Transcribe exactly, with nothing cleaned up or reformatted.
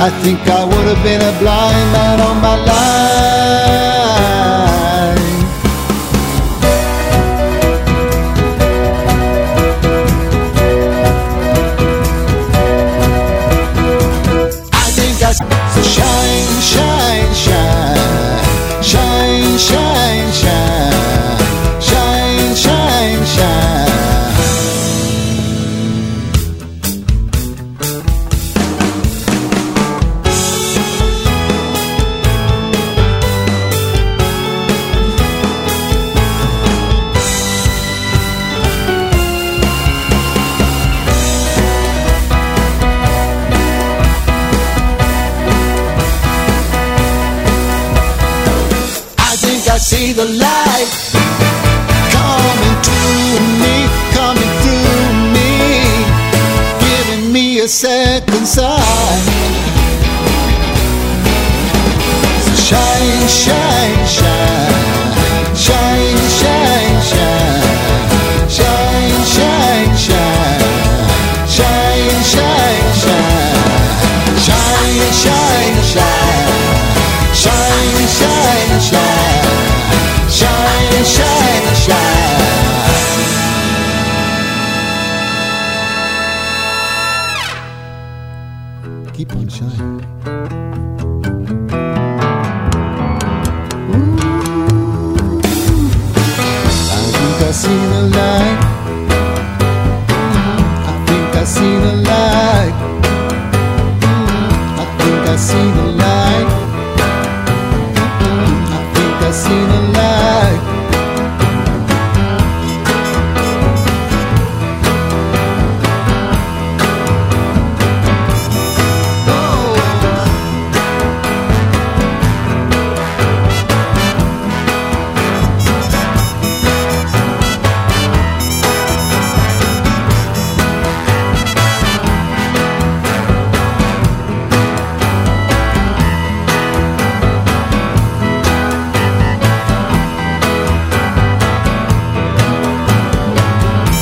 I think I would have been a blind man all my life. I think I so shine, shine, shine, shine, shine, shine, shine, shine, shine. I see the light coming to me, coming through me, giving me a second sight. So shine, shine, shine, shine, shine, shine, shine, shine, shine, shine, shine, shine, shine, shine, shine, shine, shine, shine. Shine, shine, shine. Keep on shining. Ooh, I think I see the light. I think I see the light.